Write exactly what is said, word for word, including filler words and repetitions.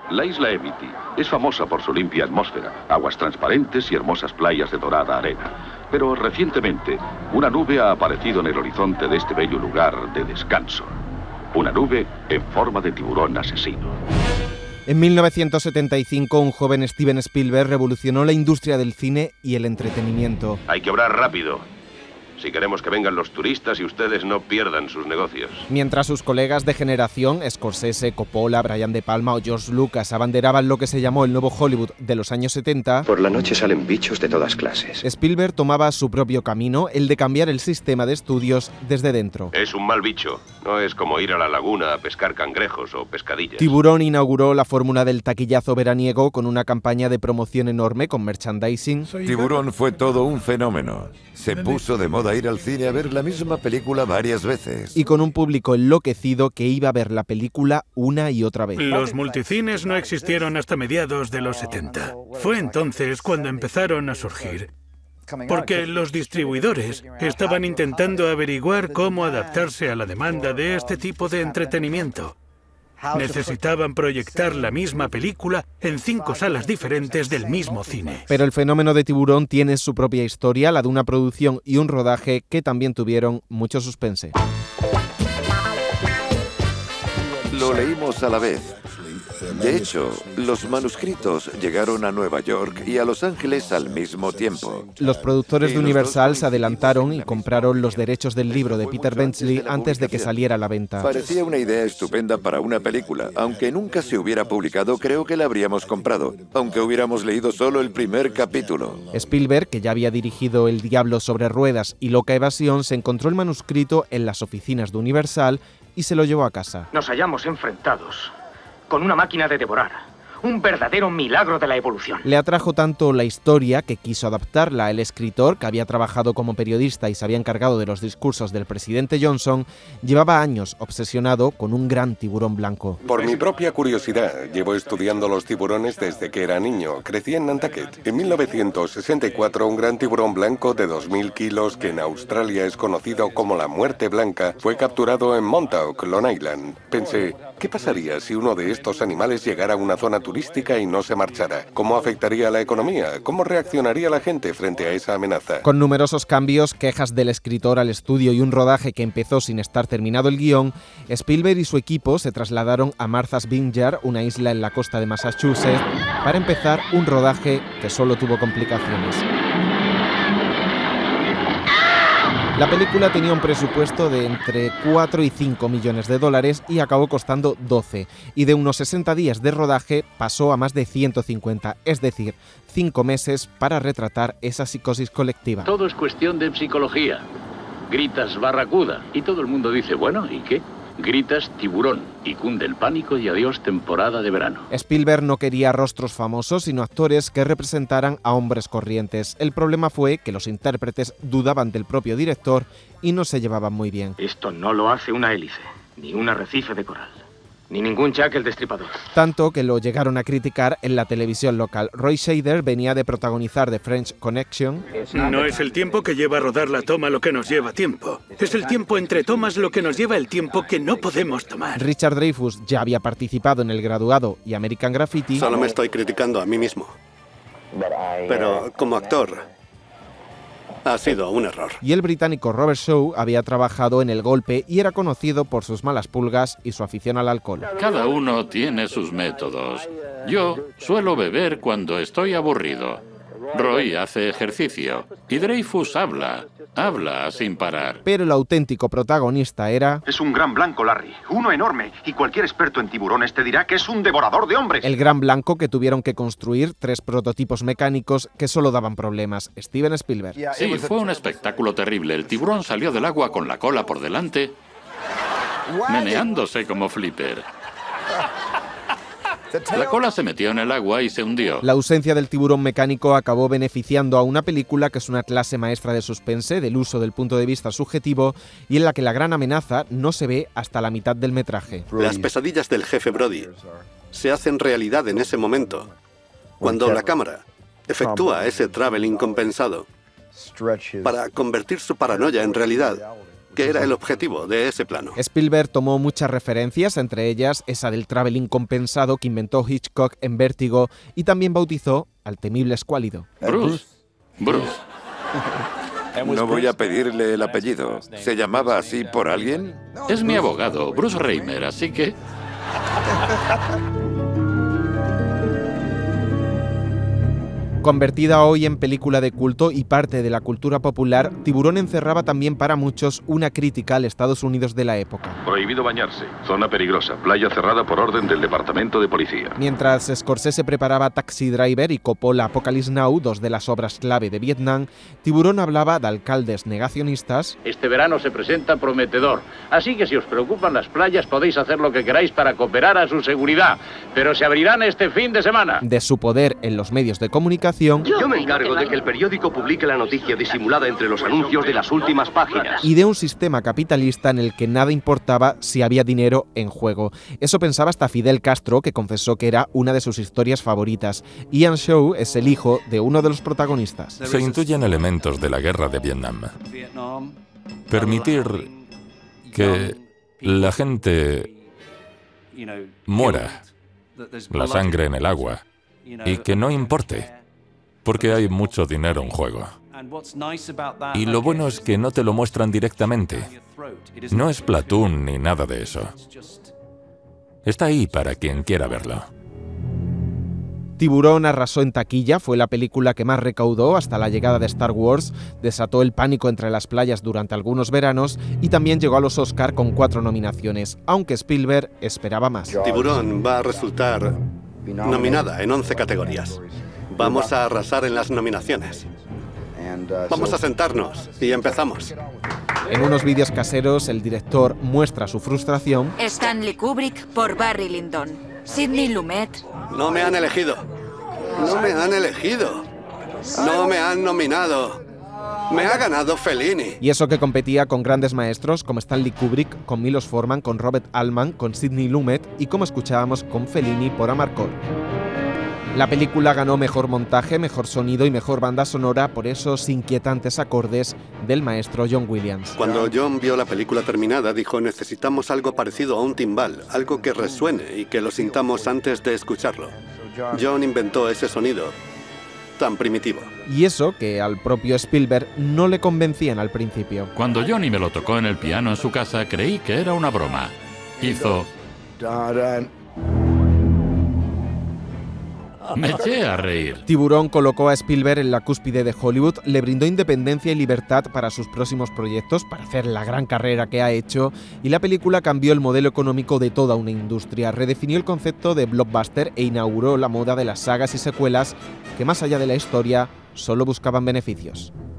La isla Amity es famosa por su limpia atmósfera, aguas transparentes y hermosas playas de dorada arena. Pero recientemente, una nube ha aparecido en el horizonte de este bello lugar de descanso. Una nube en forma de tiburón asesino. En mil novecientos setenta y cinco, un joven Steven Spielberg revolucionó la industria del cine y el entretenimiento. Hay que obrar rápido, si queremos que vengan los turistas y ustedes no pierdan sus negocios. Mientras sus colegas de generación, Scorsese, Coppola, Brian De Palma o George Lucas, abanderaban lo que se llamó el nuevo Hollywood de los años setenta, por la noche salen bichos de todas clases. Spielberg tomaba su propio camino, el de cambiar el sistema de estudios desde dentro. Es un mal bicho, no es como ir a la laguna a pescar cangrejos o pescadillas. Tiburón inauguró la fórmula del taquillazo veraniego con una campaña de promoción enorme con merchandising. Tiburón fue todo un fenómeno. Se puso de moda ir al cine a ver la misma película varias veces. Y con un público enloquecido que iba a ver la película una y otra vez. Los multicines no existieron hasta mediados de los setenta. Fue entonces cuando empezaron a surgir. Porque los distribuidores estaban intentando averiguar cómo adaptarse a la demanda de este tipo de entretenimiento. Necesitaban proyectar la misma película en cinco salas diferentes del mismo cine. Pero el fenómeno de Tiburón tiene su propia historia, la de una producción y un rodaje que también tuvieron mucho suspense. Lo leímos a la vez. De hecho, los manuscritos llegaron a Nueva York y a Los Ángeles al mismo tiempo. Los productores de Universal se adelantaron y compraron los derechos del libro de Peter Benchley antes de que saliera a la venta. Parecía una idea estupenda para una película. Aunque nunca se hubiera publicado, creo que la habríamos comprado, aunque hubiéramos leído solo el primer capítulo. Spielberg, que ya había dirigido El Diablo sobre ruedas y Loca Evasión, se encontró el manuscrito en las oficinas de Universal y se lo llevó a casa. Nos hallamos enfrentados con una máquina de devorar, un verdadero milagro de la evolución. Le atrajo tanto la historia que quiso adaptarla. El escritor, que había trabajado como periodista y se había encargado de los discursos del presidente Johnson, llevaba años obsesionado con un gran tiburón blanco. Por mi propia curiosidad, llevo estudiando los tiburones desde que era niño. Crecí en Nantucket. En mil novecientos sesenta y cuatro, un gran tiburón blanco de dos mil kilos, que en Australia es conocido como la muerte blanca, fue capturado en Montauk, Long Island. Pensé, ¿qué pasaría si uno de estos animales llegara a una zona turística y no se marchara? ¿Cómo afectaría la economía? ¿Cómo reaccionaría la gente frente a esa amenaza? Con numerosos cambios, quejas del escritor al estudio y un rodaje que empezó sin estar terminado el guión, Spielberg y su equipo se trasladaron a Martha's Vineyard, una isla en la costa de Massachusetts, para empezar un rodaje que solo tuvo complicaciones. La película tenía un presupuesto de entre cuatro y cinco millones de dólares y acabó costando doce, y de unos sesenta días de rodaje pasó a más de ciento cincuenta, es decir, cinco meses para retratar esa psicosis colectiva. Todo es cuestión de psicología. Gritas barracuda y todo el mundo dice, bueno, ¿y qué? Gritas tiburón y cunde el pánico y adiós temporada de verano. Spielberg no quería rostros famosos, sino actores que representaran a hombres corrientes. El problema fue que los intérpretes dudaban del propio director y no se llevaban muy bien. Esto no lo hace una hélice, ni un arrecife de coral, ni ningún Jack el Destripador. Tanto que lo llegaron a criticar en la televisión local. Roy Scheider venía de protagonizar The French Connection. No es el tiempo que lleva a rodar la toma lo que nos lleva tiempo. Es el tiempo entre tomas lo que nos lleva el tiempo que no podemos tomar. Richard Dreyfuss ya había participado en El Graduado y American Graffiti. Solo me estoy criticando a mí mismo. Pero como actor ha sido un error. Y el británico Robert Shaw había trabajado en El Golpe y era conocido por sus malas pulgas y su afición al alcohol. Cada uno tiene sus métodos. Yo suelo beber cuando estoy aburrido. Roy hace ejercicio y Dreyfuss habla, habla sin parar. Pero el auténtico protagonista era... Es un gran blanco, Larry, uno enorme, y cualquier experto en tiburones te dirá que es un devorador de hombres. El gran blanco que tuvieron que construir tres prototipos mecánicos que solo daban problemas. Steven Spielberg. Sí, fue un espectáculo terrible. El tiburón salió del agua con la cola por delante, meneándose como Flipper. La cola se metió en el agua y se hundió. La ausencia del tiburón mecánico acabó beneficiando a una película que es una clase maestra de suspense, del uso del punto de vista subjetivo y en la que la gran amenaza no se ve hasta la mitad del metraje. Las pesadillas del jefe Brody se hacen realidad en ese momento, cuando la cámara efectúa ese traveling compensado para convertir su paranoia en realidad que era el objetivo de ese plano. Spielberg tomó muchas referencias, entre ellas esa del traveling compensado que inventó Hitchcock en Vértigo, y también bautizó al temible escuálido. Bruce. Bruce. No voy a pedirle el apellido. ¿Se llamaba así por alguien? Es mi abogado, Bruce Reimer, así que... Convertida hoy en película de culto y parte de la cultura popular, Tiburón encerraba también para muchos una crítica al Estados Unidos de la época. Prohibido bañarse, zona peligrosa, playa cerrada por orden del Departamento de Policía. Mientras Scorsese preparaba Taxi Driver y Coppola Apocalypse Now, dos de las obras clave de Vietnam, Tiburón hablaba de alcaldes negacionistas. Este verano se presenta prometedor, así que si os preocupan las playas podéis hacer lo que queráis para cooperar a su seguridad, pero se abrirán este fin de semana. De su poder en los medios de comunicación. Yo me encargo de que el periódico publique la noticia disimulada entre los anuncios de las últimas páginas. Y de un sistema capitalista en el que nada importaba si había dinero en juego. Eso pensaba hasta Fidel Castro, que confesó que era una de sus historias favoritas. Ian Shaw es el hijo de uno de los protagonistas. Se intuyen elementos de la guerra de Vietnam. Permitir que la gente muera, la sangre en el agua, y que no importe, porque hay mucho dinero en juego. Y lo bueno es que no te lo muestran directamente. No es Platoon ni nada de eso. Está ahí para quien quiera verlo. Tiburón arrasó en taquilla, fue la película que más recaudó hasta la llegada de Star Wars, desató el pánico entre las playas durante algunos veranos y también llegó a los Oscar con cuatro nominaciones, aunque Spielberg esperaba más. Tiburón va a resultar nominada en once categorías. Vamos a arrasar en las nominaciones. Vamos a sentarnos y empezamos. En unos vídeos caseros, el director muestra su frustración. Stanley Kubrick por Barry Lyndon. Sidney Lumet. No me han elegido. No me han elegido. No me han nominado. Me ha ganado Fellini. Y eso que competía con grandes maestros como Stanley Kubrick, con Milos Forman, con Robert Altman, con Sidney Lumet y, como escuchábamos, con Fellini por Amarcord. La película ganó mejor montaje, mejor sonido y mejor banda sonora por esos inquietantes acordes del maestro John Williams. Cuando John vio la película terminada, dijo: necesitamos algo parecido a un timbal, algo que resuene y que lo sintamos antes de escucharlo. John inventó ese sonido tan primitivo. Y eso que al propio Spielberg no le convencían al principio. Cuando Johnny me lo tocó en el piano en su casa, creí que era una broma. Hizo... Me eché a reír. Tiburón colocó a Spielberg en la cúspide de Hollywood, le brindó independencia y libertad para sus próximos proyectos, para hacer la gran carrera que ha hecho, y la película cambió el modelo económico de toda una industria, redefinió el concepto de blockbuster e inauguró la moda de las sagas y secuelas que, más allá de la historia, solo buscaban beneficios.